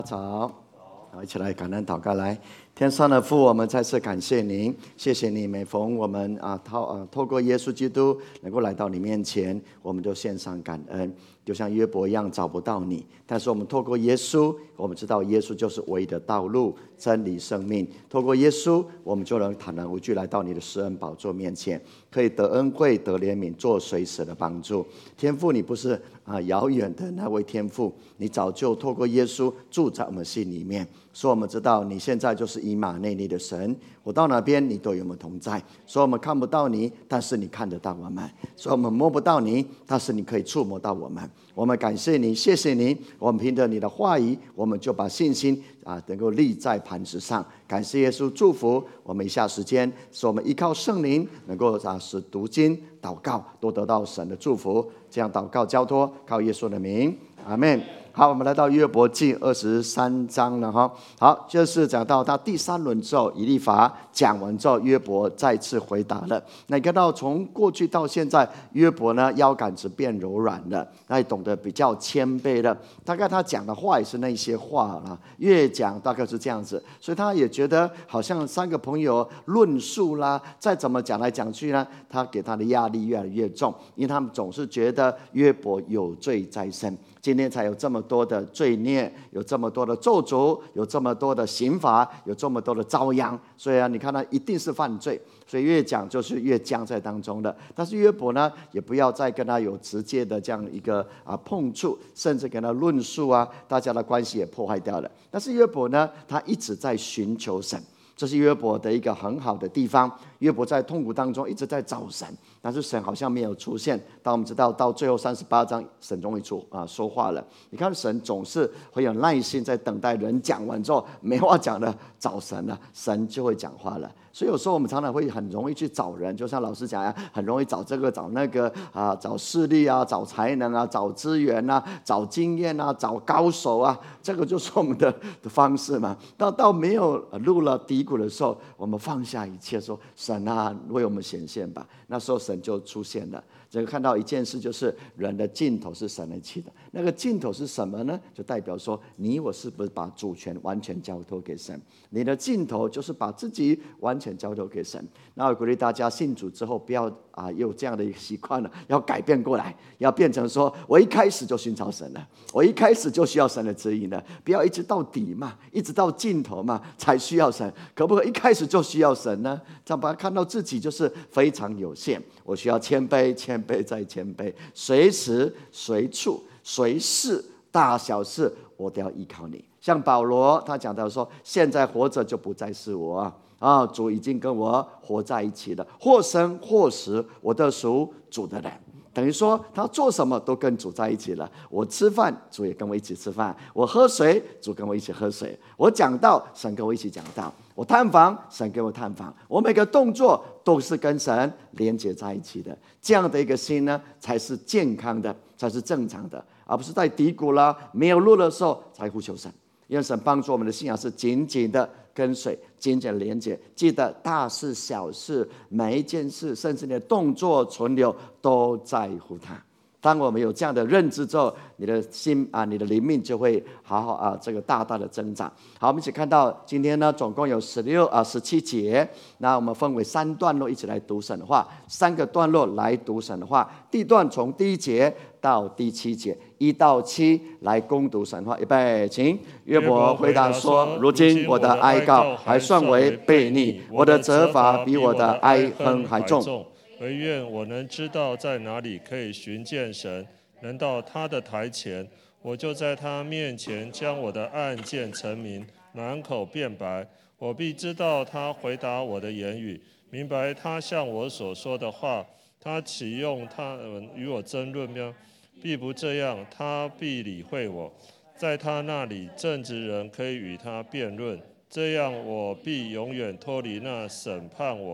早，好，一起来感恩祷告。来，天上的父，我们再次感谢您，谢谢你。每逢我们透过耶稣基督能够来到你面前，我们就献上感恩。就像约伯一样找不到你，但是我们透过耶稣，我们知道耶稣就是唯一的道路、真理、生命。透过耶稣，我们就能坦然无惧来到你的施恩宝座面前，可以得恩惠、得怜悯，做随时的帮助。天父，你不是遥远的那位天父，你早就透过耶稣住在我们心里面，所以我们知道你现在就是以马内利的神。我到哪边你都与我们同在，所以我们看不到你，但是你看得到我们；所以我们摸不到你，但是你可以触摸到我们。我们感谢你，谢谢你。我们凭着你的话语，我们就把信心能够立在磐石上。感谢耶稣，祝福我们以下时间，使我们依靠圣灵，能够使读经、祷告都得到神的祝福。这样祷告交托，靠耶稣的名，阿们。好，我们来到约伯记23章了哈。好，就是讲到他第3轮之后，以利法讲完之后，约伯再次回答了。那你看到从过去到现在，约伯呢腰杆子变柔软了，那也懂得比较谦卑了。大概他讲的话也是那些话啦，越讲大概是这样子，所以他也觉得好像3个朋友论述啦，再怎么讲来讲去呢，他给他的压力越来越重，因为他们总是觉得约伯有罪在身。今天才有这么多的罪孽，有这么多的咒诅，有这么多的刑罚，有这么多的遭殃，所以你看他一定是犯罪，所以越讲就是越僵在当中的。但是约伯呢，也不要再跟他有直接的这样一个碰触，甚至跟他论述大家的关系也破坏掉了。但是约伯呢，他一直在寻求神，这是约伯的一个很好的地方。约伯在痛苦当中一直在找神，但是神好像没有出现。当我们知道到最后38章，神终于说话了。你看神总是会有耐心在等待人讲完之后没话讲了，找神了，神就会讲话了。所以有时候我们常常会很容易去找人，就像老师讲很容易找这个找那个找势力找才能找资源找经验找高手这个就是我们的方式嘛。到没有入了低谷的时候，我们放下一切，说神为我们显现吧。那时候神就出现了。这个看到一件事，就是人的尽头是神而起的。那个尽头是什么呢？就代表说你我是不是把主权完全交托给神？你的尽头就是把自己完全交托给神。那我鼓励大家信主之后，不要有这样的一个习惯了，要改变过来，要变成说我一开始就寻找神了，我一开始就需要神的指引了，不要一直到底嘛，一直到尽头嘛才需要神。可不可以一开始就需要神呢？这样把它看到自己就是非常有限，我需要谦卑，谦卑再谦卑，随时随处随事大小事我都要依靠你。像保罗他讲到说，现在活着就不再是我主已经跟我活在一起了，或生或死，我都属主的人。等于说他做什么都跟主在一起了。我吃饭，主也跟我一起吃饭；我喝水，主跟我一起喝水；我讲道，神跟我一起讲道；我探访，神跟我探访。我每个动作都是跟神连接在一起的。这样的一个心呢，才是健康的，才是正常的，而不是在低谷了没有路的时候才呼求神。因为神帮助我们的信仰是紧紧的跟随，紧紧的连接。记得大事小事，每一件事，甚至你的动作存留都在乎他。当我们有这样的认知之后，你的心你的灵命就会好好这个大大的增长。好，我们一起看到今天呢，总共有17节。那我们分为3段落，一起来读神的话。3个段落来读神的话。第一段从第1节到第7节，1到7来攻读神话。预备，请。约伯回答说：如今我的哀告还算为悖逆，我的责罚比我的哀恨还重。 惟愿我能知道在哪里可以寻见神，能到他的台前，我就在他面前将我的案件陈明，满口辩白。我必知道他回答我的言语，明白他向我所说的话。他岂用他与我争论吗？必不这样，他必理会我。在他那里，正直人可以与他辩论，这样我必永远脱离那审判我的。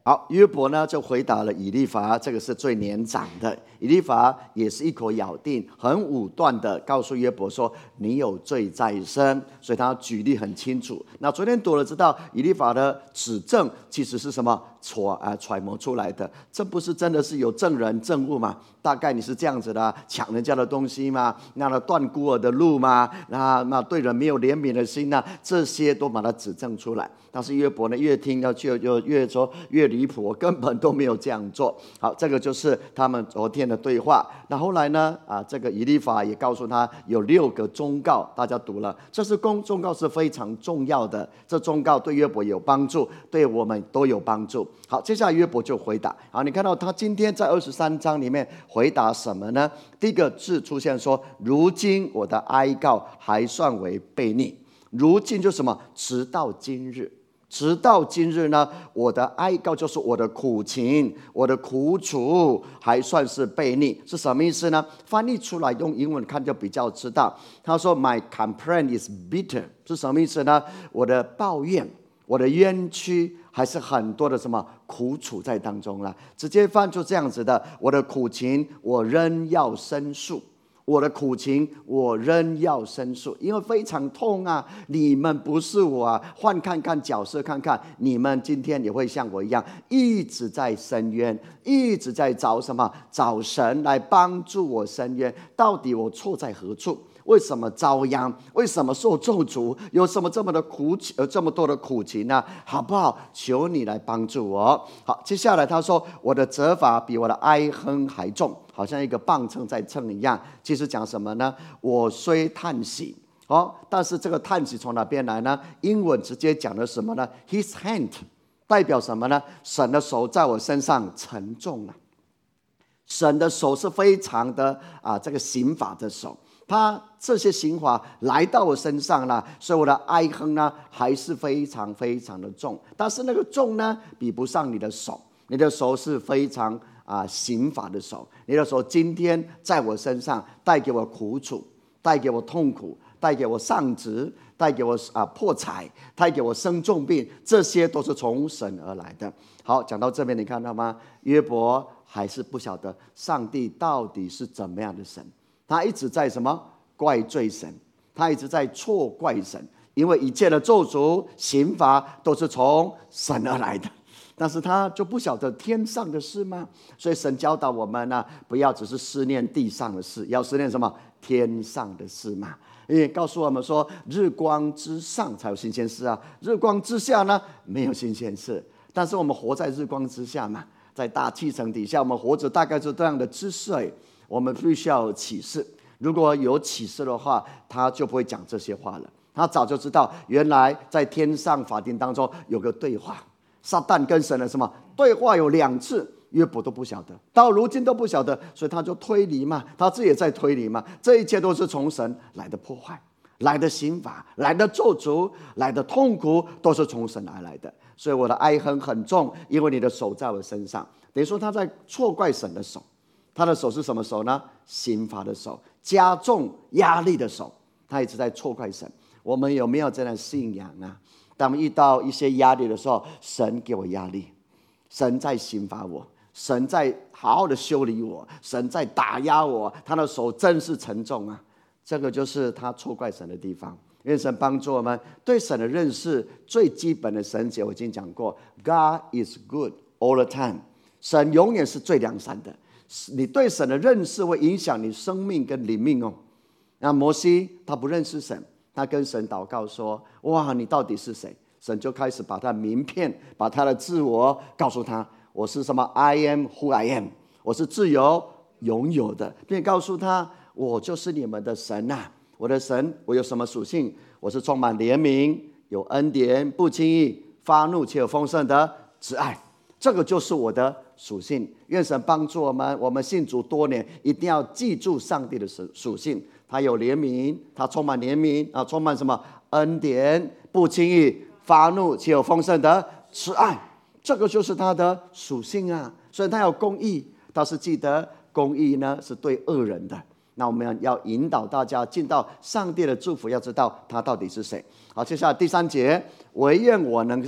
好，约伯呢就回答了以利法，这个是最年长的。以利法也是一口咬定，很武断的告诉约伯说：“你有罪在身。”所以他举例很清楚。那昨天读了知道，以利法的指证其实是什么？揣摩出来的，这不是真的是有证人证物吗？大概你是这样子的，抢人家的东西吗？那断孤儿的路吗？那对人没有怜悯的心呢？这些都把它指证出来。但是约伯呢，越听就越说越离谱，我根本都没有这样做。好，这个就是他们昨天的对话。那后来呢？这个以利法也告诉他有6个忠告，大家读了，这是忠告是非常重要的。这忠告对约伯有帮助，对我们都有帮助。好，接下来约伯就回答。好，你看到他今天在23章里面回答什么呢？第一个字出现说：“如今我的哀告还算为悖逆。”如今就是什么？直到今日。直到今日呢，我的哀告就是我的苦情，我的苦楚还算是悖逆，是什么意思呢？翻译出来用英文看就比较知道。他说 ：“My complaint is bitter， 是什么意思呢？我的抱怨，我的冤屈，还是很多的什么苦楚在当中了。直接翻就这样子的，我的苦情，我仍要申诉。”我的苦情，我仍要申诉，因为非常痛啊！你们不是我啊，换看看角色，看看你们今天也会像我一样，一直在申冤，一直在找什么？找神来帮助我申冤。到底我错在何处？为什么遭殃？为什么受咒诅？有什么这么多的苦情呢？好不好？求你来帮助我。好，接下来他说：“我的责罚比我的哀哼还重。”好像一个磅秤在称一样。其实讲什么呢？我虽叹息，但是这个叹息从哪边来呢？英文直接讲的什么呢 ？His hand 代表什么呢？神的手在我身上沉重了。神的手是非常的这个刑罚的手。他这些刑罚来到我身上了，所以我的哀哼呢还是非常非常的重。但是那个重呢，比不上你的手，你的手是非常刑罚的手。你的手今天在我身上带给我苦楚，带给我痛苦，带给我丧职，带给我破财，带给我生重病，这些都是从神而来的。好，讲到这边你看到吗？约伯还是不晓得上帝到底是怎么样的神。他一直在什么怪罪神，他一直在错怪神，因为一切的咒诅刑罚都是从神而来的。但是他就不晓得天上的事吗？所以神教导我们呢，不要只是思念地上的事，要思念什么？天上的事嘛。因为告诉我们说，日光之上才有新鲜事啊，日光之下呢没有新鲜事。但是我们活在日光之下嘛，在大气层底下，我们活着大概是这样的知识而已。我们必须要有启示，如果有启示的话，他就不会讲这些话了。他早就知道，原来在天上法庭当中有个对话，撒旦跟神的什么对话有2次，约伯都不晓得，到如今都不晓得，所以他就推理嘛，他自己也在推理嘛。这一切都是从神来的破坏，来的刑罚，来的咒诅，来的痛苦，都是从神而来的。所以我的哀哼很重，因为你的手在我身上。等于说他在错怪神的手。他的手是什么手呢？刑罚的手，加重压力的手。他一直在错怪神。我们有没有这样的信仰呢？当我们遇到一些压力的时候，神给我压力，神在刑罚我，神在好好的修理我，神在打压我，他的手真是沉重啊！这个就是他错怪神的地方。愿神帮助我们对神的认识，最基本的神节我已经讲过 ，God is good all the time， 神永远是最良善的。你对神的认识会影响你生命跟灵命哦。那摩西他不认识神，他跟神祷告说：“哇，你到底是谁？”神就开始把他名片，把他的自我告诉他：“我是什么 ？I am who I am， 我是自由拥有的，并告诉他：我就是你们的神啊！我的神，我有什么属性？我是充满怜悯，有恩典，不轻易发怒，且有丰盛的慈爱。这个就是我的属性。愿神帮助我们，我们信主多年，一定要记住上帝的属性。他有怜悯，他充满怜悯啊，充满什么恩典，不轻易发怒，且有丰盛的慈爱。这个就是他的属性啊。所以他有公义，但是记得公义呢是对恶人的。那我们要引导大家进到上帝的祝福，要知道他到底是谁。好，接下来第3节，唯愿我能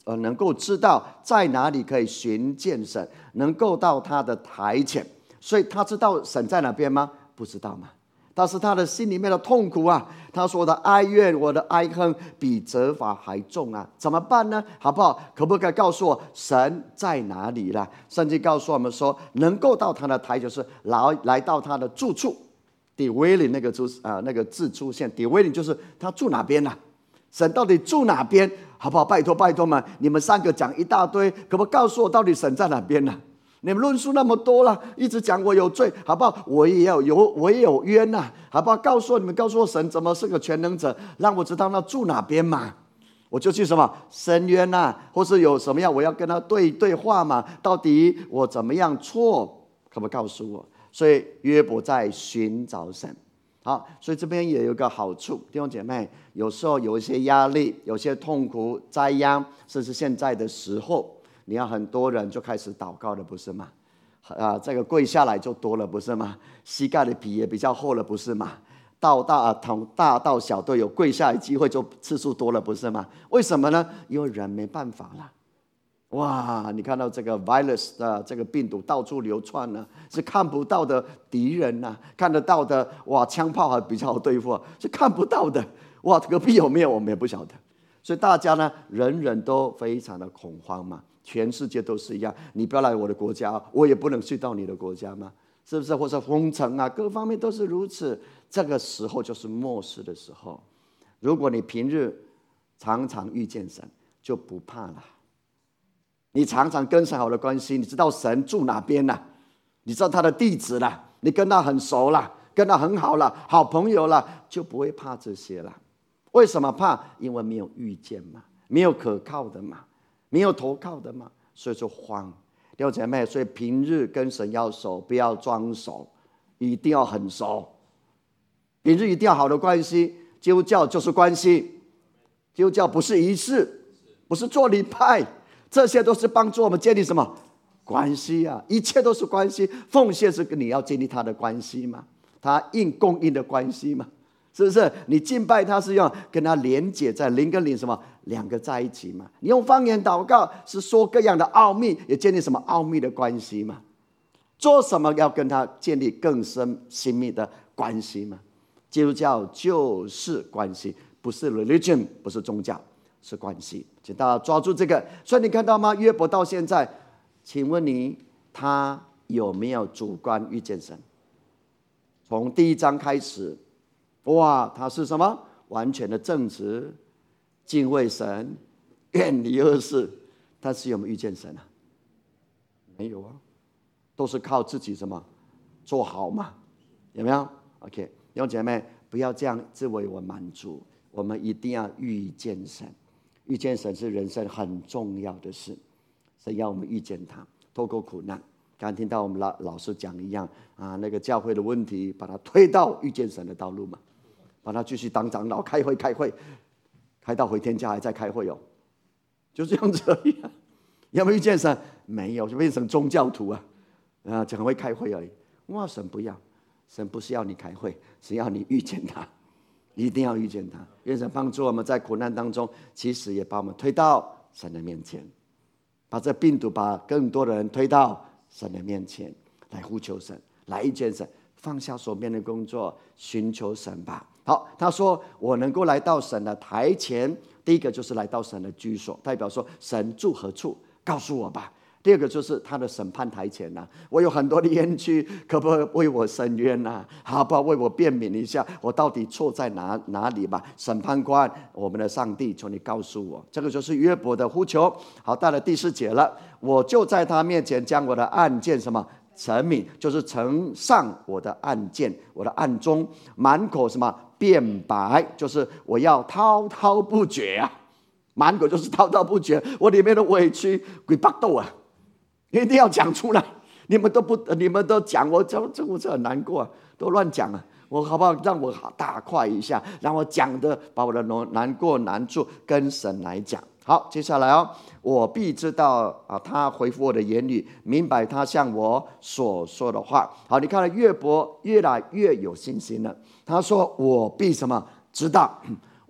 能够知道在哪里可以寻见神，能够到他的台前。所以他知道神在哪边吗？不知道嘛。但是他的心里面的痛苦啊，他说我的哀怨，我的哀恨比责罚还重啊，怎么办呢？好不好？可不可以告诉我神在哪里啦？圣经告诉我们说，能够到他的台，就是来到他的住处。dwelling 那个字出现 ，dwelling 就是他住哪边啊？神到底住哪边？好不好？拜托拜托嘛，你们三个讲一大堆，可不可以告诉我到底神在哪边呢？你们论述那么多了，一直讲我有罪，好不好？我也有冤呐，好不好？告诉我神怎么是个全能者，让我知道他住哪边嘛，我就去什么申冤呐，或是有什么样我要跟他对话嘛？到底我怎么样错？可不可以告诉我？所以约伯在寻找神。好，所以这边也有一个好处，弟兄姐妹，有时候有一些压力，有些痛苦灾殃，甚至现在的时候。你要很多人就开始祷告了，不是吗？这个跪下来就多了，不是吗？膝盖的皮也比较厚了，不是吗？从大到小都有跪下来机会，就次数多了，不是吗？为什么呢？因为人没办法了。哇，你看到这个 virus 的这个病毒到处流窜呢，是看不到的敌人呐，看得到的哇，枪炮还比较好对付，是看不到的。哇，隔壁有没有我们也不晓得。所以大家呢，人人都非常的恐慌嘛。全世界都是一样，你不要来我的国家，我也不能去到你的国家嘛，是不是？或者封城啊，各方面都是如此。这个时候就是末世的时候。如果你平日常常遇见神，就不怕了。你常常跟神好的关系，你知道神住哪边了，你知道他的地址了，你跟他很熟了，跟他很好了，好朋友了，就不会怕这些了。为什么怕？因为没有遇见嘛，没有可靠的嘛。没有投靠的嘛，所以就慌。弟兄姐妹，所以平日跟神要熟，不要装熟，一定要很熟。平日一定要好的关系，基督教就是关系，基督教不是仪式，不是做礼拜，这些都是帮助我们建立什么关系啊？一切都是关系，奉献是跟你要建立他的关系嘛，他供应的关系嘛。是不是？你敬拜他是用跟他连结在灵跟灵什么两个在一起嘛？你用方言祷告是说各样的奥秘，也建立什么奥秘的关系嘛？做什么要跟他建立更深亲密的关系嘛？基督教就是关系，不是 religion， 不是宗教，是关系。请大家抓住这个。所以你看到吗？约伯到现在，请问你他有没有主观遇见神？从第1章开始。哇，他是什么？完全的正直，敬畏神，远离恶事。但是有没有遇见神啊？没有啊，都是靠自己什么做好嘛？有没有 ？OK， 弟兄姐妹，不要这样自为我满足，我们一定要遇见神。遇见神是人生很重要的事，神要我们遇见他，透过苦难。刚才听到我们老师讲一样啊，那个教会的问题，把它推到遇见神的道路嘛。把他继续当长老，开会，开到回天家还在开会哦，就这样子而已。有没有遇见神？没有，就变成宗教徒啊，只很会开会而已。哇，神不要，神不是要你开会，是要你遇见他，一定要遇见他。愿神帮助我们在苦难当中，其实也把我们推到神的面前，把这病毒把更多的人推到神的面前，来呼求神，来遇见神，放下手边的工作，寻求神吧。好，他说我能够来到神的台前，第一个就是来到神的居所，代表说神住何处，告诉我吧。第二个就是他的审判台前啊，我有很多的冤屈，可不可以为我伸冤啊？好不好？为我辩明一下，我到底错在哪里吧？审判官，我们的上帝，求你告诉我。这个就是约伯的呼求。好，到了第4节了，我就在他面前将我的案件什么陈明，就是呈上我的案件，我的案中，满口什么辩白，就是我要滔滔不绝啊，满口就是滔滔不绝，我里面的委屈鬼巴斗啊，一定要讲出来。你们都讲，我很难过啊，都乱讲啊。我好不好让我大快一下，让我讲的把我的难过难处跟神来讲。好，接下来我必知道他回复我的言语，明白他向我所说的话。好，你看了约伯越来越有信心了。他说我必什么知道，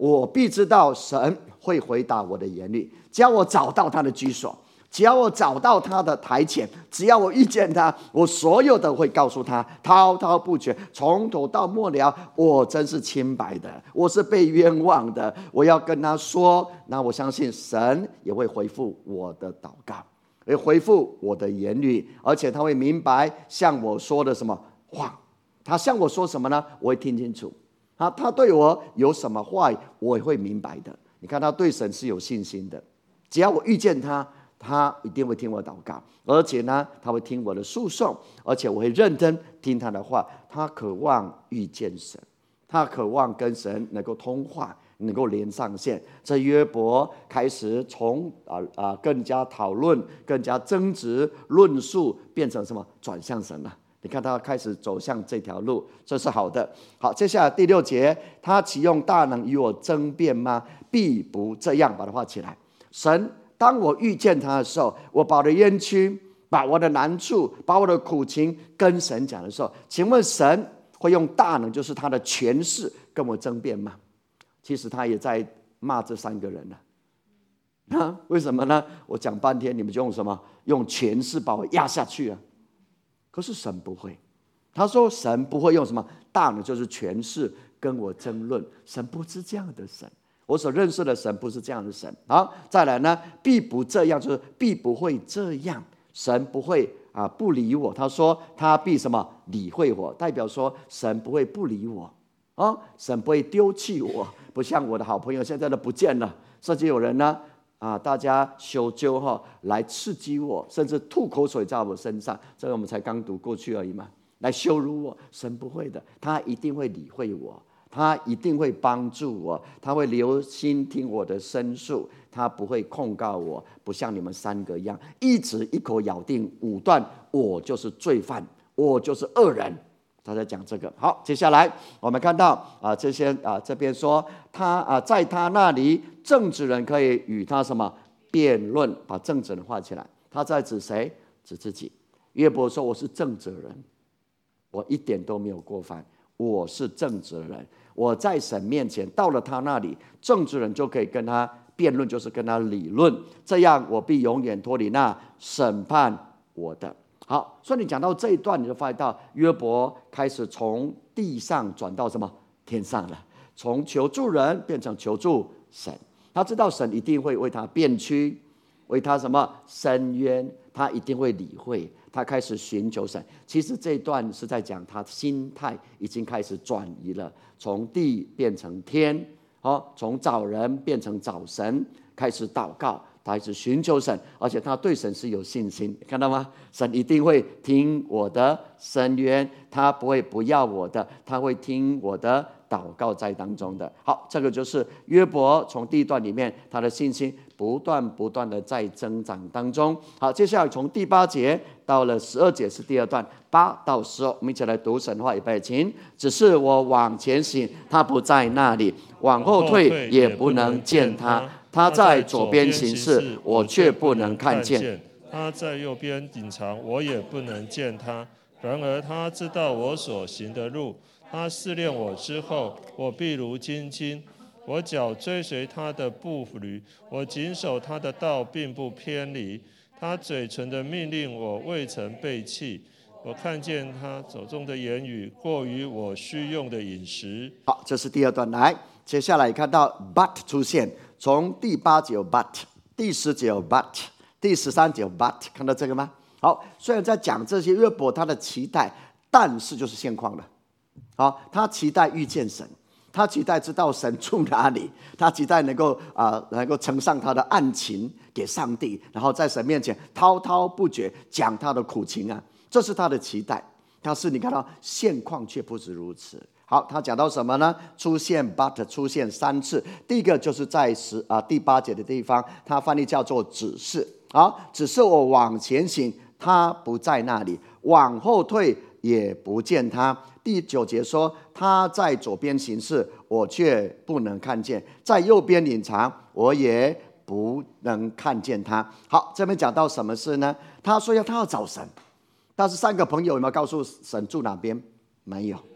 我必知道神会回答我的言语。只要我找到他的居所，只要我找到他的台前，只要我遇见他，我所有的会告诉他，滔滔不绝，从头到末了，我真是清白的，我是被冤枉的，我要跟他说。那我相信神也会回复我的祷告，会回复我的言语，而且他会明白向我说的什么话。他向我说什么呢？我会听清楚。他对我有什么话，我也会明白的。你看他对神是有信心的，只要我遇见他，他一定会听我祷告，而且呢，他会听我的诉讼，而且我会认真听他的话。他渴望遇见神，他渴望跟神能够通话，能够连上线。这约伯开始从更加讨论、更加争执、论述，变成什么？转向神了。你看他开始走向这条路，这是好的。好，接下来第6节，他岂用大能与我争辩吗？必不这样。把它画起来。神，当我遇见他的时候，我把我的冤屈、把我的难处、把我的苦情跟神讲的时候，请问神会用大能，就是他的权势，跟我争辩吗？其实他也在骂这3个人了。为什么呢？我讲半天，你们就用什么？用权势把我压下去啊！可是神不会，他说神不会用什么大能，就是权势跟我争论。神不是这样的神，我所认识的神不是这样的神。好，再来呢，必不这样，就是必不会这样。神不会不理我，他说他必什么理会我，代表说神不会不理我神不会丢弃我，不像我的好朋友现在都不见了，甚至有人呢大家修究来刺激我，甚至吐口水在我身上，这个我们才刚读过去而已嘛，来羞辱我。神不会的，他一定会理会我，他一定会帮助我，他会留心听我的申诉，他不会控告我，不像你们3个一样，一直一口咬定武断，我就是罪犯，我就是恶人。他在讲这个。好，接下来我们看到这边说他在他那里正直人可以与他什么辩论，把正直人画起来。他在指谁？指自己。约伯说我是正直人，我一点都没有过犯，我是正直人，我在神面前，到了他那里，正直人就可以跟他辩论，就是跟他理论，这样我必永远脱离那审判我的。好，所以你讲到这一段，你就发现到约伯开始从地上转到什么天上了，从求助人变成求助神。他知道神一定会为他辩屈，为他什么伸冤，他一定会理会。他开始寻求神。其实这一段是在讲他心态已经开始转移了，从地变成天，从找人变成找神，开始祷告，他一直寻求神，而且他对神是有信心，看到吗？神一定会听我的申冤，他不会不要我的，他会听我的祷告在当中的。好，这个就是约伯从第一段里面他的信心不断的在增长当中。好，接下来从第8节到了12节是第2段，8到12，我们一起来读神话，预备，请。只是我往前行，他不在那里；往后退，也不能见他。他在左边行事，我却不能看见； 他在右边隐藏，我也不能见他。然而他知道我所行的路，他试炼我之后，我必如精金。我脚追随他的步履，我谨守他的道，并不偏离。他嘴唇的命令，我未曾背弃。我看见他手中的言语，过于我需用的饮食。 好，这是第2段。来，接下来看到 but 出现，从第8节有 but， 第10节有 but， 第13节有 but， 看到这个吗？好，虽然在讲这些约伯他的期待，但是就是现况了。好，他期待遇见神，他期待知道神住哪里，他期待能够呈上他的案情给上帝，然后在神面前滔滔不绝讲他的苦情啊，这是他的期待。但是你看到现况却不是如此。好，他讲到什么呢？出现 but 出现3次，第一个就是在第8节的地方，他翻译叫做只是。好，只是我往前行，他不在那里；往后退，也不见他。第9节说，他在左边行事，我却不能看见；在右边隐藏，我也不能看见他。好，这边讲到什么事呢？他说他要找神，但是3个朋友有没有告诉神住哪边？没有。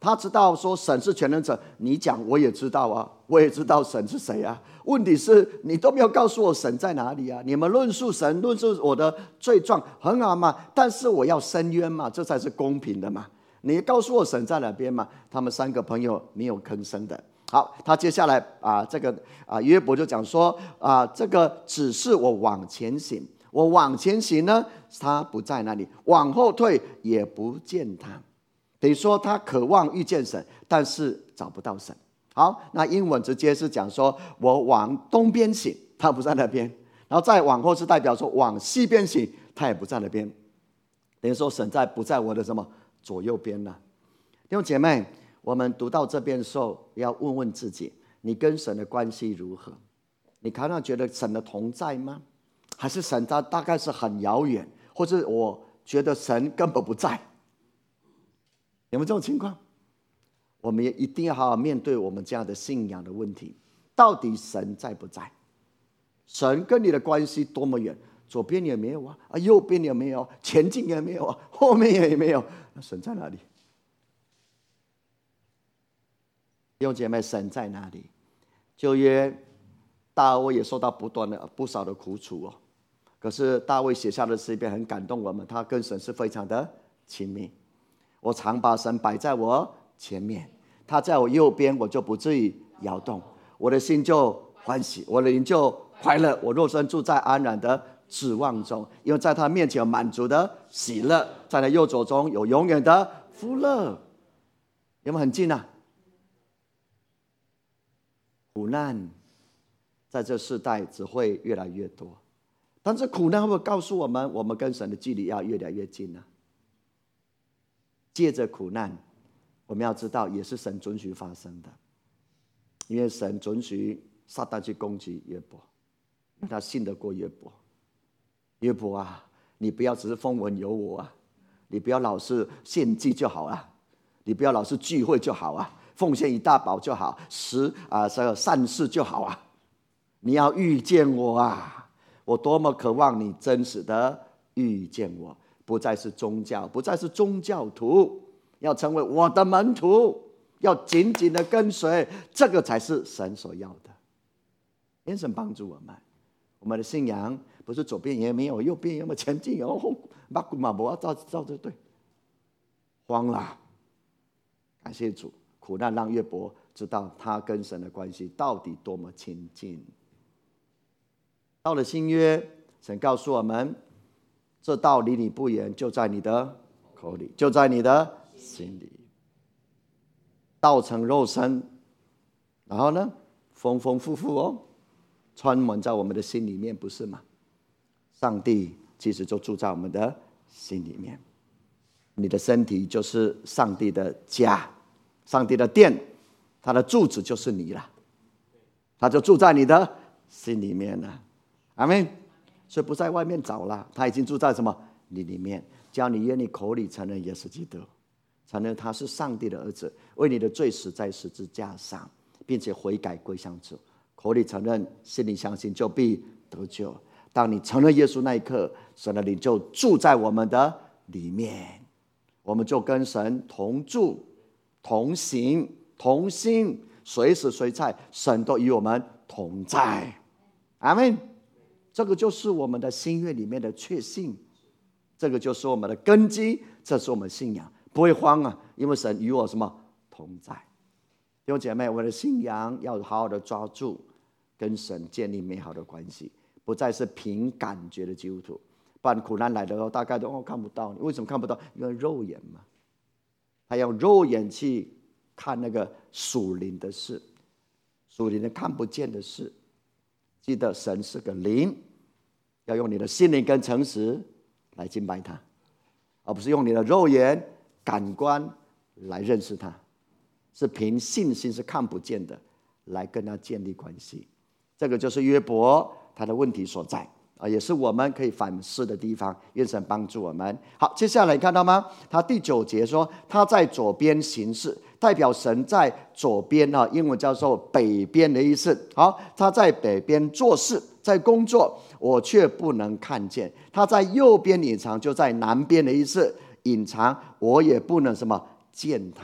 他知道说神是全能者，你讲我也知道啊，我也知道神是谁啊。问题是你都没有告诉我神在哪里啊？你们论述神，论述我的罪状，很好嘛，但是我要伸冤嘛，这才是公平的嘛。你告诉我神在哪边嘛？他们3个朋友没有吭声的。好，他接下来约伯就讲说这个只是我往前行，我往前行呢，他不在那里；往后退也不见他。等于说他渴望遇见神，但是找不到神。好，那英文直接是讲说我往东边行，他不在那边；然后再往后是代表说往西边行，他也不在那边。等于说神不在我的什么左右边呢？弟兄姐妹，我们读到这边的时候，要问问自己，你跟神的关系如何？你常常觉得神的同在吗？还是神他大概是很遥远，或者我觉得神根本不在？有没有这种情况？我们也一定要好好面对我们这样的信仰的问题。到底神在不在？神跟你的关系多么远？左边也没有啊，右边也没有，前进也没有啊，后面也没有。那神在哪里？弟兄姐妹，神在哪里？旧约大卫也受到不少的苦楚哦。可是大卫写下的诗篇很感动我们，他跟神是非常的亲密。我常把神摆在我前面，他在我右边，我就不至于摇动，我的心就欢喜，我的灵就快乐。我肉身住在安然的指望中，因为在他面前有满足的喜乐，在他右手中有永远的福乐。有没有很近啊？苦难在这世代只会越来越多，但是苦难会不会告诉我们，我们跟神的距离要越来越近呢？借着苦难，我们要知道也是神准许发生的，因为神准许撒旦去攻击约伯，因为他信得过约伯。约伯啊，你不要只是风闻有我啊，你不要老是献祭就好啊，你不要老是聚会就好啊，奉献一大宝就好，善事就好啊，你要遇见我啊！我多么渴望你真实的遇见我，不再是宗教，不再是宗教徒，要成为我的门徒，要紧紧的跟随，这个才是神所要的。愿神帮助我们，我们的信仰不是左边也没有，右边也没有，前进有后，马古马博照着对，慌了。感谢主，苦难让约伯知道他跟神的关系到底多么亲近。到了新约，神告诉我们，这道离你不远，就在你的口里，就在你的心里。道成肉身，然后呢，丰丰富富哦，穿满在我们的心里面，不是吗？上帝其实就住在我们的心里面。你的身体就是上帝的家，上帝的殿，他的住址就是你了，他就住在你的心里面了。阿们。所以不在外面找了，他已经住在什么？你里面。只要你愿你口里承认耶稣基督，承认他是上帝的儿子，为你的罪死在十字架上，并且悔改归向主，口里承认，心里相信，就必得救。当你承认耶稣那一刻，神的灵就住在我们的里面，我们就跟神同住、同行、同心，随时随在，神都与我们同在。阿们。这个就是我们的心愿里面的确信，这个就是我们的根基，这是我们信仰，不会慌啊，因为神与我什么同在。弟兄姐妹，我们的信仰要好好的抓住，跟神建立美好的关系，不再是凭感觉的基督徒。不然苦难来的时候，大概都看不到你。为什么看不到？因为肉眼嘛，他用肉眼去看那个属灵的事，属灵的看不见的事。记得神是个灵，要用你的心灵跟诚实来敬拜他，而不是用你的肉眼感官来认识他，是凭信心是看不见的来跟他建立关系。这个就是约伯他的问题所在，也是我们可以反思的地方。愿神帮助我们。好，接下来看到吗？他第9节说他在左边行事，代表神在左边，英文叫做北边的意思。好，他在北边做事，在工作，我却不能看见。他在右边隐藏，就在南边的意思，隐藏我也不能什么见他。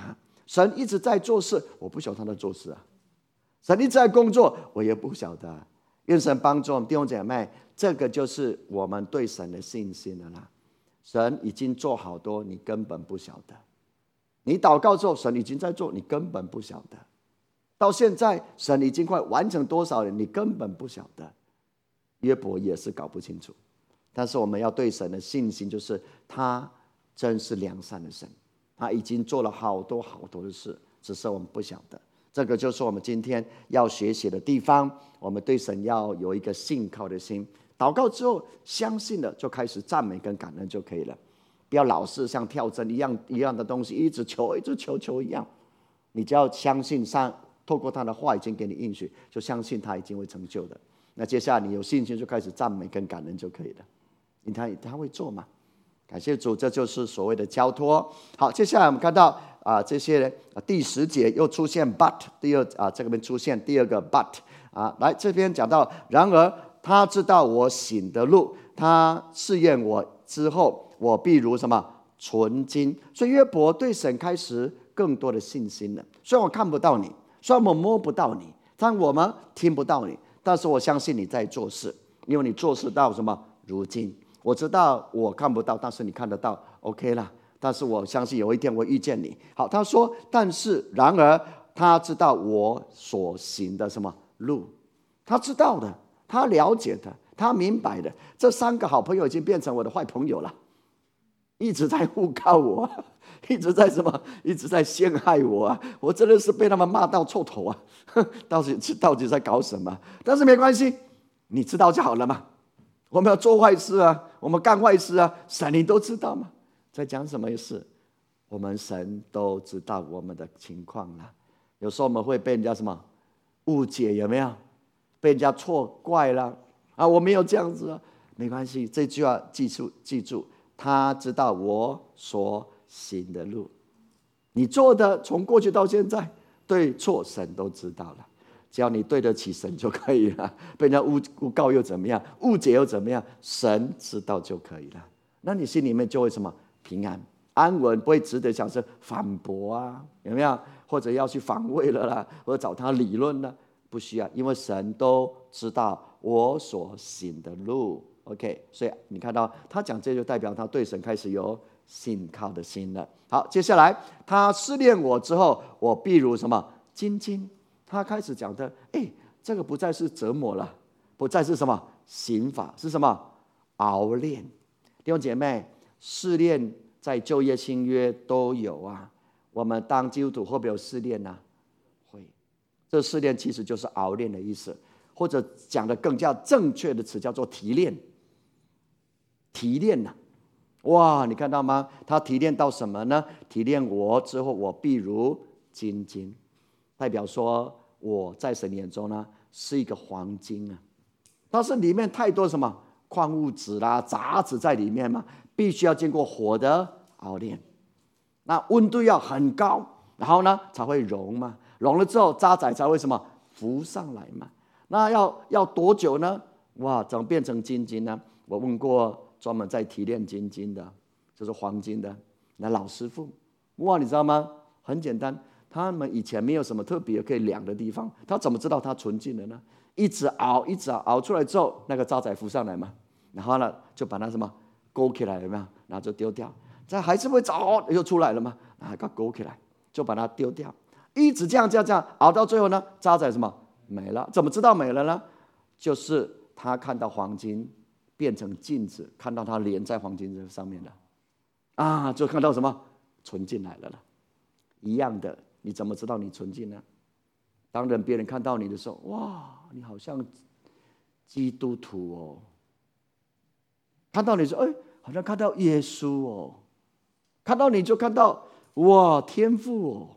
神一直在做事，我不晓得他在做事啊。神一直在工作，我也不晓得。愿神帮助我们弟兄姐妹，这个就是我们对神的信心了啦。神已经做好多，你根本不晓得。你祷告之后，神已经在做，你根本不晓得。到现在，神已经快完成多少人，你根本不晓得。约伯也是搞不清楚。但是我们要对神的信心，就是他真是良善的神，他已经做了好多好多的事，只是我们不晓得。这个就是我们今天要学习的地方。我们对神要有一个信靠的心，祷告之后相信了，就开始赞美跟感恩就可以了。不要老是像跳针一样的东西，一直求一样。你只要相信上，透过他的话已经给你应许，就相信他已经会成就的。那接下来你有信心，就开始赞美跟感恩就可以了。你看他会做嘛？感谢主，这就是所谓的交托。好，接下来我们看到这些第10节又出现 but， 这边出现第二个 but 来这边讲到，然而他知道我行的路，他试验我之后，我必如什么纯金。所以约伯对神开始更多的信心了。虽然我看不到你，虽然我摸不到你，但我们听不到你，但是我相信你在做事，因为你做事到什么如今。我知道我看不到，但是你看得到 ，OK 啦。但是我相信有一天我会遇见你。好，他说，但是然而他知道我所行的什么路，他知道的，他了解的，他明白的。这3个好朋友已经变成我的坏朋友了，一直在诬告我，一直在什么，一直在陷害我啊！我真的是被他们骂到臭头啊！到底在搞什么？但是没关系，你知道就好了嘛。我们要做坏事啊，我们干坏事啊，神你都知道吗？在讲什么事？我们神都知道我们的情况啦。有时候我们会被人家什么误解，有没有？被人家错怪了啊！我没有这样子啊，没关系，这句话记住，他知道我所行的路，你做的从过去到现在对错，神都知道了。只要你对得起神就可以了，被人家诬告又怎么样，误解又怎么样，神知道就可以了。那你心里面就会什么平安安稳，不会值得想是反驳啊，有没有？或者要去防卫了啦，或者找他理论了，不需要，因为神都知道我所行的路。OK， 所以你看到他讲这就代表他对神开始有信靠的心了。好，接下来他试炼我之后，我必如什么精金。他开始讲的，这个不再是折磨了，不再是什么刑罚，是什么熬炼。弟兄姐妹，试炼在旧约新约都有啊。我们当基督徒会不会有试炼呢？会。这试炼其实就是熬炼的意思，或者讲的更加正确的词叫做提炼。提炼呐，哇，你看到吗？他提炼到什么呢？提炼我之后，我必如精金。代表说我在神眼中呢是一个黄金啊，但是里面太多什么矿物质啦、杂质在里面嘛，必须要经过火的熬炼，那温度要很高，然后呢才会融嘛，融了之后渣滓才会什么浮上来嘛。那要多久呢？哇，怎么变成金金呢？我问过专门在提炼金金的，就是黄金的那老师傅，哇，你知道吗？很简单。他们以前没有什么特别可以量的地方，他怎么知道它纯净了呢？一直熬，熬出来之后，那个渣滓浮上来嘛，然后呢就把它什么勾起来，有没有？然后就丢掉，这还是会找又出来了嘛，然后给它勾起来，就把它丢掉，一直这样熬到最后呢，渣滓什么没了？怎么知道没了呢？就是他看到黄金变成镜子，看到它连在黄金这上面了，就看到什么纯净来了。一样的。你怎么知道你纯净呢？当别人看到你的时候，哇，你好像基督徒哦。看到你说，好像看到耶稣哦。看到你就看到，哇，天父哦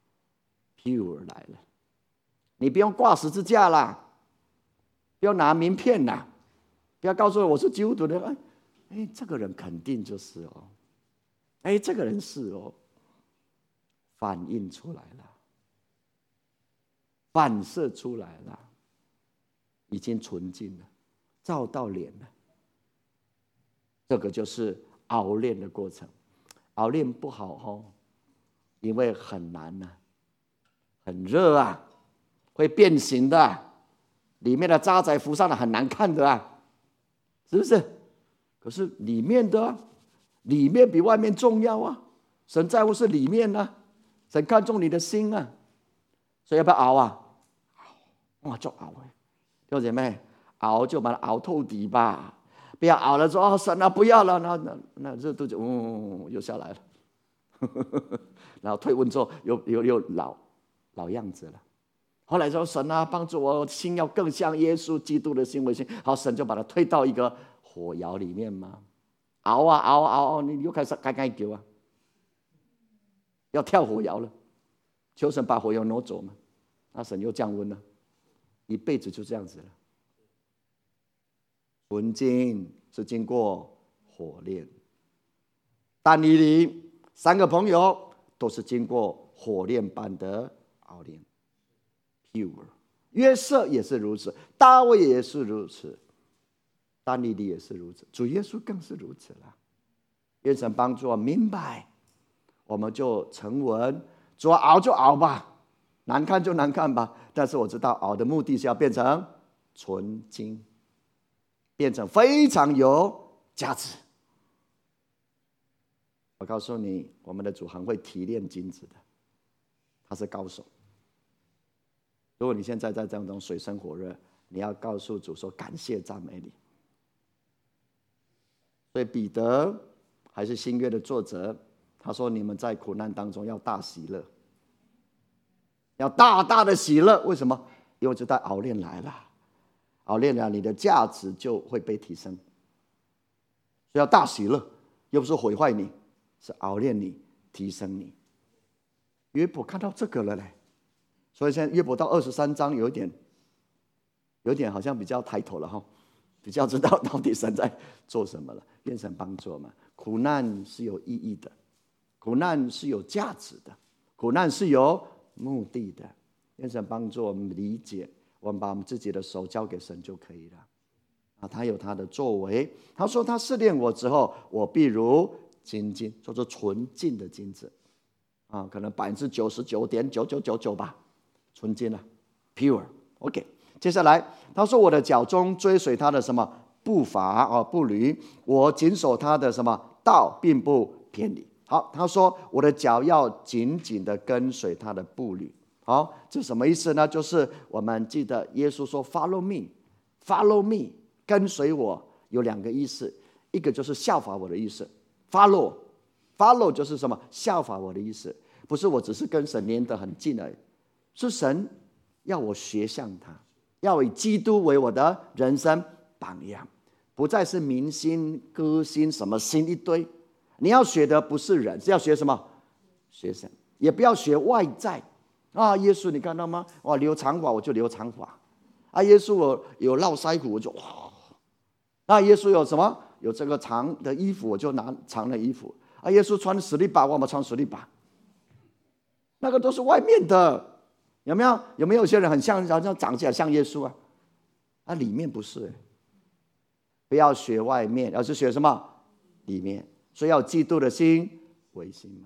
，pure 来了。你不用挂十字架啦，不要拿名片啦，不要告诉我是基督徒的。这个人肯定就是哦。这个人是哦。反映出来了，反射出来了，已经纯净了，照到脸了。这个就是熬炼的过程。熬炼不好因为很难啊，很热啊，会变形的啊，里面的渣滓浮上来很难看的啊，是不是？可是里面的啊，里面比外面重要啊。神在乎是里面啊，神看重你的心啊，所以要不要熬啊？哇，就熬哎，弟兄姐妹，熬就把它熬透底吧，不要熬了说哦神啊不要了，那热度就又下来了，然后退温之后又老样子了。后来说神啊帮助我心要更像耶稣基督的心为心，好，神就把它推到一个火窑里面嘛，熬啊熬，你又开始该丢啊，要跳火窑了，求神把火窑挪走嘛，那神又降温了，一辈子就这样子了。纯金是经过火炼，但以理3个朋友都是经过火炼般的熬炼 ，pure。约瑟也是如此，大卫也是如此，但以理也是如此，主耶稣更是如此了。愿神帮助我明白，我们就沉稳，主要熬就熬吧，难看就难看吧。但是我知道熬的目的是要变成纯金，变成非常有价值。我告诉你，我们的主很会提炼金子的，他是高手。如果你现在在这种水深火热，你要告诉主说感谢赞美你。所以彼得还是新约的作者，他说你们在苦难当中要大喜乐，要大大的喜乐。为什么？因为就在熬炼来了，熬炼了，你的价值就会被提升。所以要大喜乐，又不是毁坏你，是熬炼你，提升你。约伯看到这个了嘞，所以现在约伯到23章有点好像比较抬头了哈，比较知道到底神在做什么了。愿神帮助我们，苦难是有意义的，苦难是有价值的，苦难是有目的的。愿神帮助我们理解，我们把我们自己的手交给神就可以了。他有他的作为，他说他试炼我之后，我必如金，叫做纯净的金子啊，可能99.9999%吧，纯金啊 ，pure。OK， 接下来他说我的脚中追随他的什么步伐啊步履，我谨守他的什么道，并不偏离。好，他说我的脚要紧紧的跟随他的步履。好，这什么意思呢？就是我们记得耶稣说 Follow me，Follow me， 跟随我有2个意思，一个就是效法我的意思 ，Follow 就是什么？效法我的意思，不是我只是跟神连得很近而已，是神要我学像他，要以基督为我的人生榜样，不再是明星、歌星什么星一堆。你要学的不是人，是要学什么？学神，也不要学外在。啊，耶稣你看到吗？哇，留长发我就留长发。啊，耶稣我有络腮胡我就哇。那耶稣有什么？有这个长的衣服我就拿长的衣服。啊，耶稣穿实力把我们穿实力把。那个都是外面的，有没有？有没有些人很像，好像长起来像耶稣啊？啊，里面不是。不要学外面，而是学什么？里面。所以要基督的心为心嘛。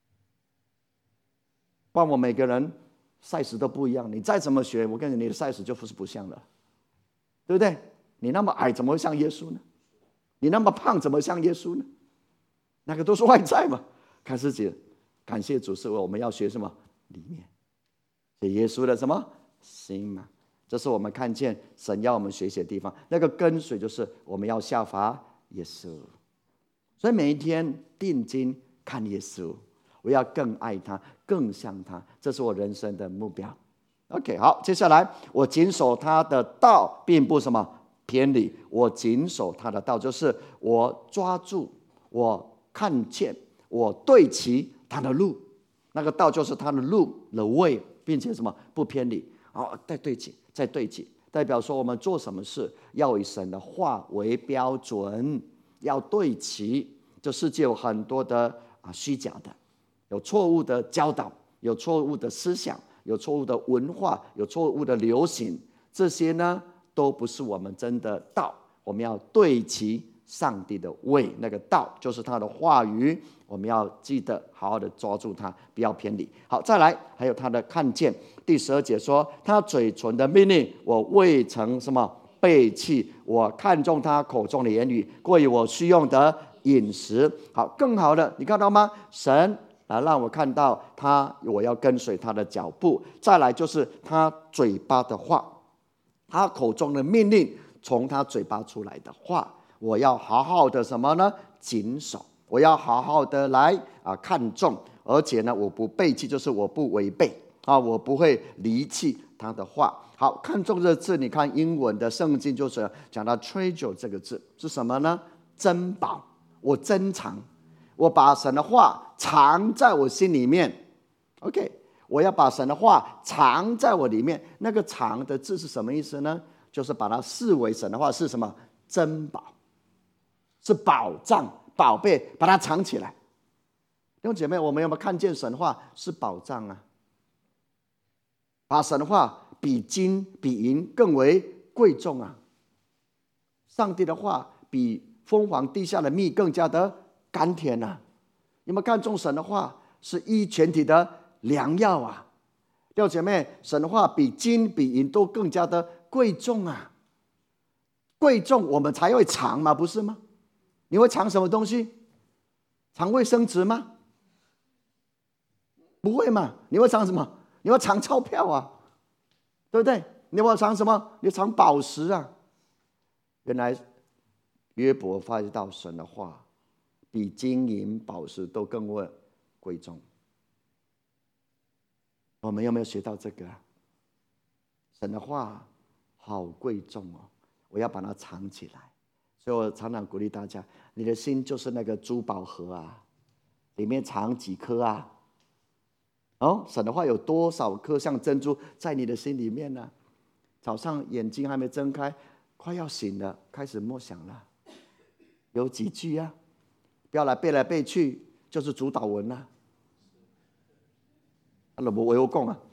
不然我每个人 size 都不一样，你再怎么学，我跟你的 size 就不像了，对不对？你那么矮怎么会像耶稣呢？你那么胖怎么像耶稣呢？那个都是外在嘛。看自己，感谢主，是我们要学什么？里面学耶稣的什么心嘛。这是我们看见神要我们学习的地方。那个跟随就是我们要效法耶稣，所以每一天定睛看耶稣，我要更爱他，更像他，这是我人生的目标。OK， 好，接下来我谨守他的道，并不什么偏离。我谨守他的道，就是我抓住，我看见，我对齐他的路。那个道就是他的路 ，the way， 并且什么不偏离。好，再对齐，再对齐，代表说我们做什么事要以神的话为标准，要对齐。这世界有很多的虚假的。有错误的教导，有错误的思想，有错误的文化，有错误的流行，这些呢都不是我们真的道。我们要对齐上帝的位，那个道就是他的话语，我们要记得好好的抓住它，不要偏离。好，再来还有他的看见。第12节说，他嘴唇的命令我未曾什么背弃，我看中他口中的言语，过于我需用的饮食。好，更好的，你看到吗？神让我看到他，我要跟随他的脚步。再来就是他嘴巴的话，他口中的命令，从他嘴巴出来的话，我要好好的什么呢？谨守，我要好好的来看重，而且呢，我不背弃，就是我不违背我不会离弃他的话。好，看重这个字，你看英文的圣经就是讲到 treasure 这个字是什么呢？珍宝，我珍藏，我把神的话藏在我心里面。OK， 我要把神的话藏在我里面。那个藏的字是什么意思呢？就是把它视为神的话是什么？珍宝，是宝藏、宝贝，把它藏起来。弟兄姐妹，我们有没有看见神的话是宝藏啊？把神的话比金比银更为贵重啊！上帝的话比蜂房地下的蜜更加的甘甜啊！有没有看中神的话是医全体的良药啊？弟兄姐妹，神的话比金比银都更加的贵重啊！贵重我们才会藏嘛，不是吗？你会藏什么东西？藏卫生纸吗？不会嘛？你会藏什么？你会藏钞票啊，对不对？你会藏什么？你藏宝石啊。原来约伯发觉到神的话比金银宝石都更为贵重。我们有没有学到这个啊？神的话好贵重哦，我要把它藏起来。所以我常常鼓励大家，你的心就是那个珠宝盒啊，里面藏几颗啊？神的话有多少颗像珍珠在你的心里面呢？早上眼睛还没睁开，快要醒了，开始默想了，有几句啊？不要背来背去，就是主导文啊。那我有讲啊，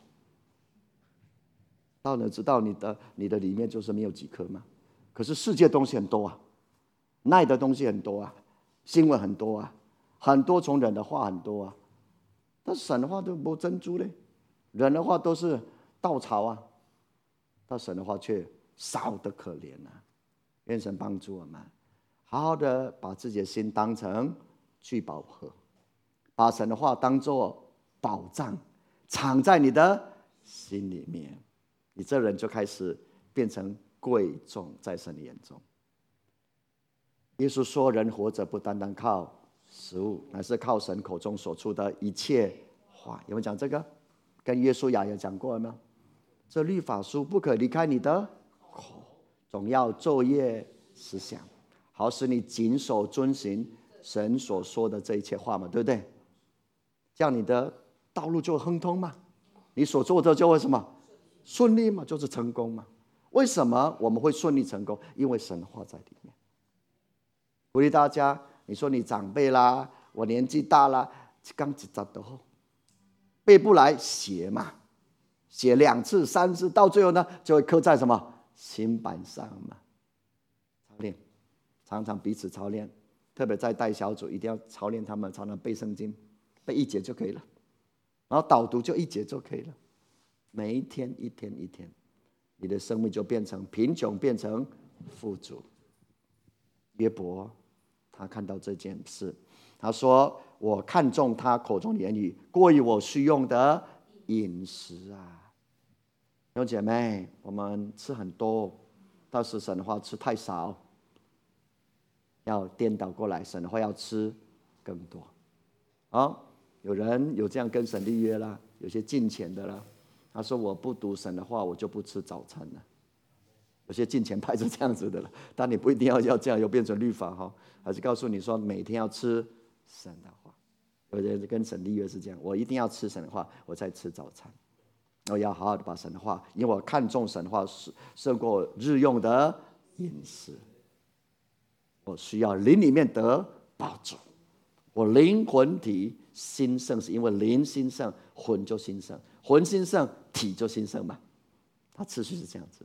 到底知道你的里面就是没有几颗吗？可是世界东西很多啊，耐的东西很多啊，新闻很多啊，很多从人的话很多啊。但神的话都没珍珠嘞，人的话都是稻草啊，但神的话却少得可怜啊！愿神帮助我们，好好的把自己的心当成聚宝盒，把神的话当作宝藏，藏在你的心里面，你这人就开始变成贵重在神的眼中。耶稣说，人活着不单单靠食物，乃是靠神口中所出的一切话。有没有讲这个？跟约书亚有讲过吗？这律法书不可离开你的口，总要昼夜思想，好使你谨守遵行神所说的这一切话嘛，对不对？这样你的道路就亨通嘛，你所做的就会什么顺利嘛，就是成功嘛。为什么我们会顺利成功？因为神的话在里面。鼓励大家，你说你长辈啦，我年纪大啦，刚一扎都好，背不来写嘛，写2次3次，到最后呢，就会刻在什么心板上嘛。操练，常常彼此操练，特别在带小组，一定要操练他们，常常背圣经，背1节就可以了，然后导读就1节就可以了。每一天，一天一天，你的生命就变成贫穷，变成富足。约伯他看到这件事，他说：“我看中他口中的言语，过于我需用的饮食啊。”弟兄姐妹，我们吃很多，但是神的话吃太少，要颠倒过来，神的话要吃更多。有人有这样跟神立约啦，有些敬虔的啦，他说：“我不读神的话，我就不吃早餐了。”有些敬虔派是这样子的了，但你不一定要这样，又变成律法哈，还是告诉你说每天要吃神的话。有人跟神立约是这样，我一定要吃神的话，我才吃早餐。我要好好的把神的话，因为我看重神的话胜过日用的饮食。我需要灵里面得饱足，我灵魂体兴盛，是因为灵兴盛，魂就兴盛，魂兴盛，体就兴盛嘛。它次序是这样子的。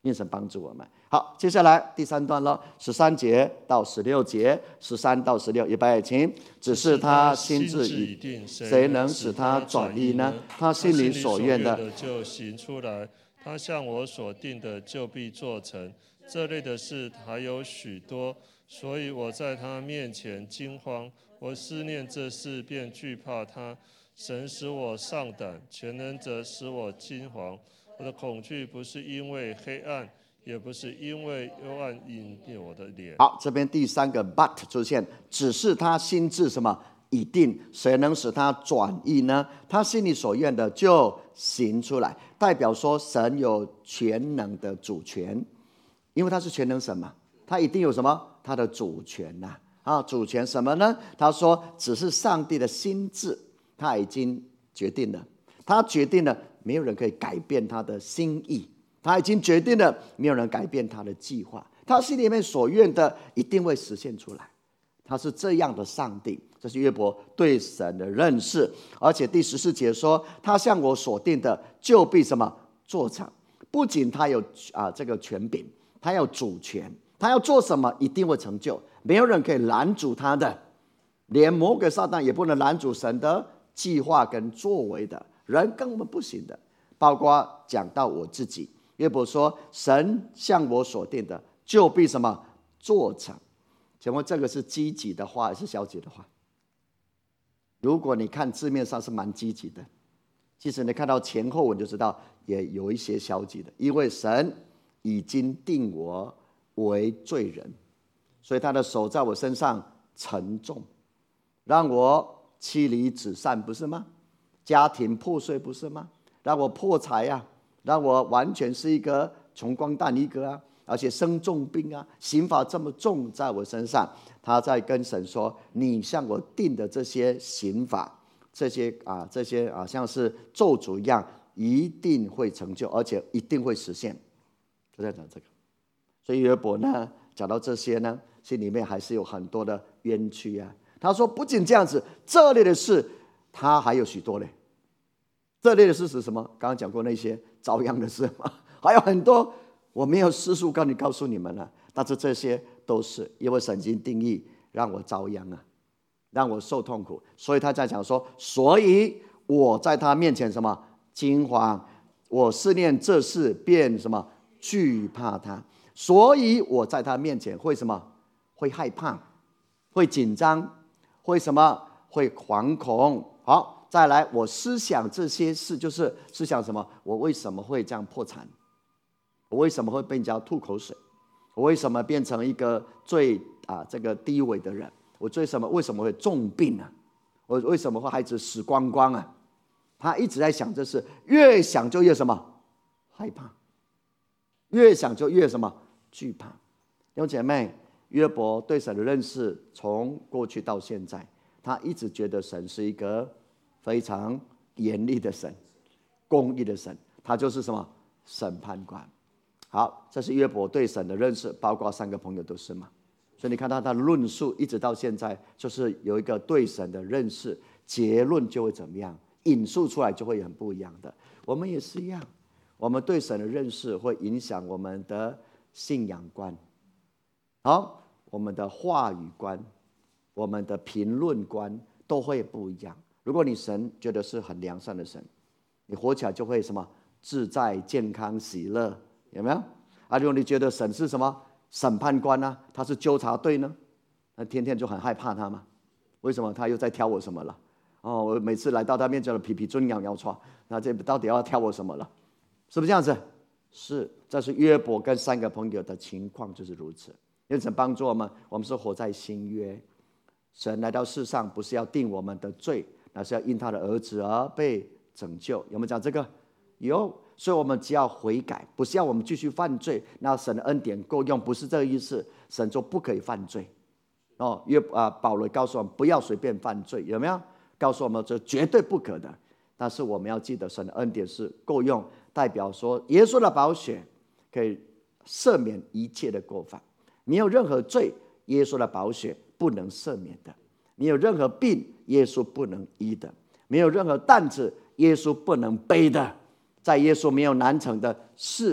愿神帮助我们。好，接下来第3段了，13节到16节，13到16，预备，请。只是他心志已定，谁能使他转意呢？他心里所愿的就行出来，他向我所定的就必做成。这类的事还有许多，所以我在他面前惊慌。我思念这事，便惧怕他。神使我丧胆，全能者使我惊惶。我的恐惧不是因为黑暗，也不是因为幽暗隐蔽我的脸。 好，这边第3个 but 出现，只是他心志什么已定，谁能使他转意呢？他心里所愿的就行出来，代表说神有全能的主权，因为他是全能神嘛，他一定有什么？他的主权呐。主权什么呢？他说只是上帝的心志，他已经决定了，他决定了，没有人可以改变他的心意，他已经决定了，没有人改变他的计划，他心里面所愿的一定会实现出来。他是这样的上帝，这是约伯对神的认识。而且第14节说，他向我所定的就必什么做成。不仅他有这个权柄，他有主权，他要做什么一定会成就，没有人可以拦阻他的，连魔鬼撒旦也不能拦阻神的计划跟作为的，人根本不行的。包括讲到我自己，约伯说神向我所定的就必什么做成。请问这个是积极的话还是消极的话？如果你看字面上是蛮积极的，其实你看到前后文就知道也有一些消极的，因为神已经定我为罪人，所以他的手在我身上沉重，让我妻离子散，不是吗？家庭破碎，不是吗？让我破财啊，让我完全是一个穷光蛋一个啊，而且生重病啊，刑罚这么重在我身上。他在跟神说，你向我定的这些刑罚，这些像是咒诅一样，一定会成就，而且一定会实现。就在讲这个。所以约伯呢讲到这些呢，心里面还是有很多的冤屈啊。他说不仅这样子，这类的事他还有许多嘞。这类的事是什么？刚刚讲过那些遭殃的事嘛，还有很多我没有世数告诉你们了。但是这些都是因为神经定义让我遭殃啊，让我受痛苦。所以他在讲说，所以我在他面前什么惊慌，我思念这事便什么惧怕他。所以我在他面前会什么？会害怕，会紧张，会什么？会惶恐。好，再来，我思想这些事，就是思想什么？我为什么会这样破产？我为什么会被人家吐口水？我为什么变成一个最这个低微的人？我为什么会重病啊？我为什么会孩子死光光啊？他一直在想这事，越想就越什么害怕，越想就越什么惧怕。弟兄姐妹，约伯对神的认识从过去到现在，他一直觉得神是一个非常严厉的神，公义的神，他就是什么审判官。好，这是约伯对神的认识，包括3个朋友都是嘛。所以你看到他的论述一直到现在，就是有一个对神的认识，结论就会怎么样，引述出来就会很不一样的。我们也是一样，我们对神的认识会影响我们的信仰观，好，我们的话语观，我们的评论观都会不一样。如果你神觉得是很良善的神，你活起来就会什么自在、健康、喜乐，有没有？如果你觉得神是什么审判官呢？他是纠察队呢？那天天就很害怕他嘛。为什么他又在挑我什么了？我每次来到他面前的皮皮尊仰摇床，那这到底要挑我什么了？是不是这样子？是，这是约伯跟3个朋友的情况就是如此。因此帮助我们是活在新约，神来到世上不是要定我们的罪，那是要因他的儿子而被拯救。有没有讲这个？有。所以我们只要悔改，不是要我们继续犯罪，那神的恩典够用，不是这个意思。神说不可以犯罪保罗告诉我们不要随便犯罪，有没有？告诉我们这绝对不可的。但是我们要记得神的恩典是够用，代表说耶稣的宝血可以赦免一切的过犯。你有任何罪，耶稣的宝血不能赦免的；你有任何病，耶稣不能医的；没有任何担子，耶稣不能背的。在耶稣没有难成的事，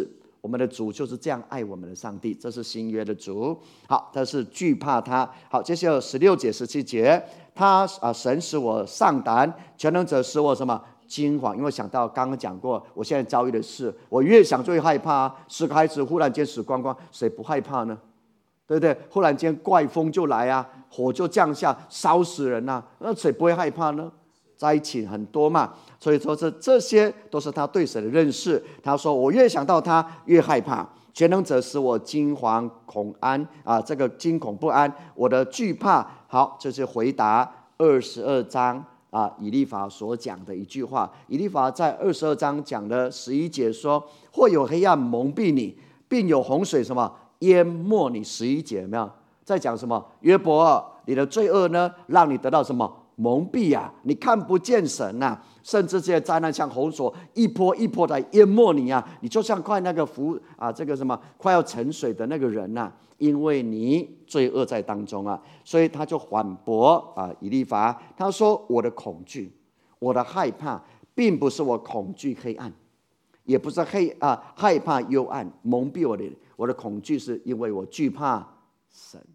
我们的主就是这样爱我们的上帝，这是新约的主。好，这是惧怕他。好，接下来16节、17节，神使我丧胆，全能者使我什么惊惶？因为想到刚刚讲过，我现在遭遇的事，我越想就越害怕。10个孩子忽然间死光光，谁不害怕呢？对不对？忽然间怪风就来啊，火就降下，烧死人啊，那谁不会害怕呢？灾情很多嘛，所以说这些都是他对神的认识。他说：“我越想到他，越害怕。全能者使我惊惶恐安啊，这个惊恐不安，我的惧怕。”好，这是回答22章以利法所讲的一句话。以利法在22章讲的11节说：“或有黑暗蒙蔽你，并有洪水什么淹没你。”11节有没有在讲什么？约伯，你的罪恶呢，让你得到什么？蒙蔽啊，你看不见神啊，甚至这些灾难像洪水一波一波的淹没你啊，你就像快那个这个什么快要沉水的那个人啊，因为你罪恶在当中啊，所以他就反驳以利法，他说：“我的恐惧，我的害怕，并不是我恐惧黑暗，也不是害怕幽暗蒙蔽我的恐惧是因为我惧怕神。”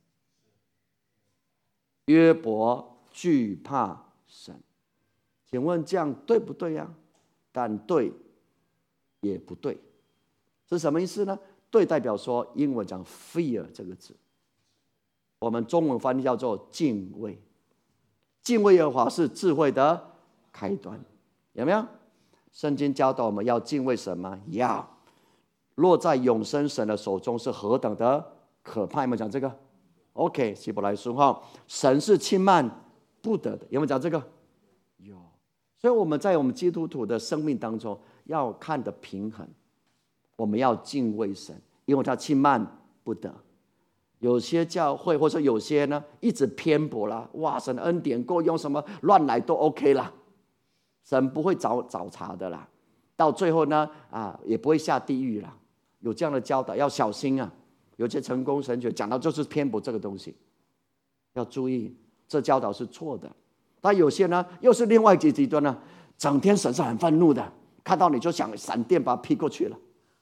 约伯惧怕神，请问这样对不对呀？但对也不对，是什么意思呢？对代表说，英文讲 fear 这个字，我们中文翻译叫做敬畏。敬畏耶和华是智慧的开端，有没有？圣经教导我们要敬畏神吗？要。落在永生神的手中是何等的可怕！有没有讲这个 ？OK， 希伯来书神是轻慢不得的，有没有讲这个？有。所以我们在我们基督徒的生命当中要看的平衡，我们要敬畏神，因为他轻慢不得。有些教会或者有些呢一直偏颇啦，哇，神的恩典够用，什么乱来都 OK 啦，神不会找茬的啦，到最后呢也不会下地狱啦。有这样的教导要小心啊，有些成功神学讲到就是偏颇这个东西，要注意。这教导是错的，但有些呢又是另外一个极端呢，整天神是很愤怒的，看到你就想闪电把他劈过去了。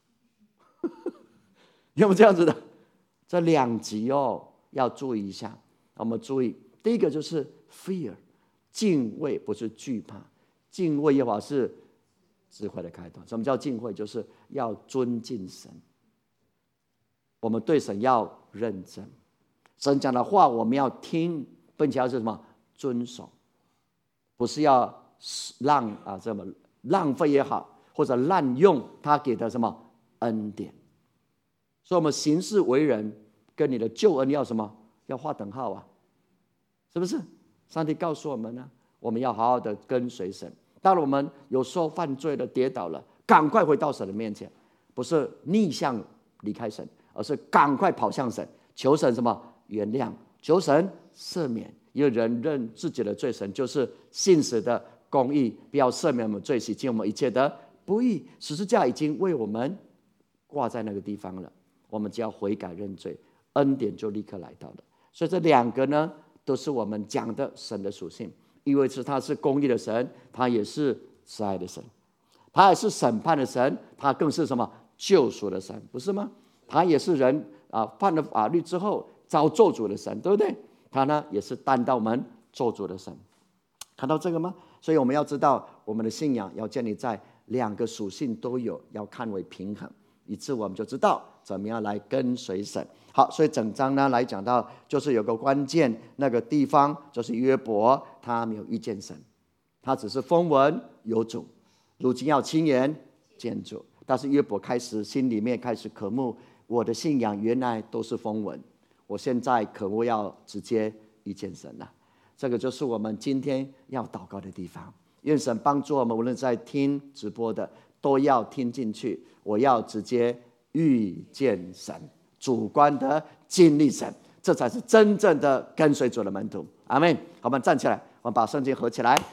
有没有这样子的？这两极要注意一下。我们注意，第一个就是 fear， 敬畏，不是惧怕。敬畏耶和华是智慧的开端。什么叫敬畏？就是要尊敬神，我们对神要认真，神讲的话我们要听，并且要是什么遵守，不是要浪费也好，或者滥用他给的什么恩典。所以我们行事为人跟你的救恩要什么？要划等号啊，是不是？上帝告诉我们呢，我们要好好的跟随神。当然我们有时候犯罪了跌倒了，赶快回到神的面前，不是逆向离开神，而是赶快跑向神，求神什么原谅，求神赦免。因为人认自己的罪，神就是信实的公义，不要赦免我们罪，洗净我们一切的不义。十字架已经为我们挂在那个地方了，我们只要悔改认罪，恩典就立刻来到了。所以这两个呢，都是我们讲的神的属性。因为他是公义的神，他也是慈爱的神，他也是审判的神，他更是什么救赎的神，不是吗？他也是人犯了法律之后遭咒诅的神，对不对？他呢也是担当我们咒诅的神。看到这个吗？所以我们要知道，我们的信仰要建立在两个属性都有，要看为平衡，以致我们就知道怎么样来跟随神。好，所以整章呢来讲到，就是有个关键那个地方，就是约伯他没有遇见神，他只是风闻有主，如今要亲眼见主。但是约伯心里面开始渴慕，我的信仰原来都是风闻，我现在渴慕要直接遇见神了。这个就是我们今天要祷告的地方。愿神帮助我们，无论在听直播的都要听进去，我要直接遇见神，主观的经历神，这才是真正的跟随主的门徒。阿们。好，我们站起来，我们把圣经合起来，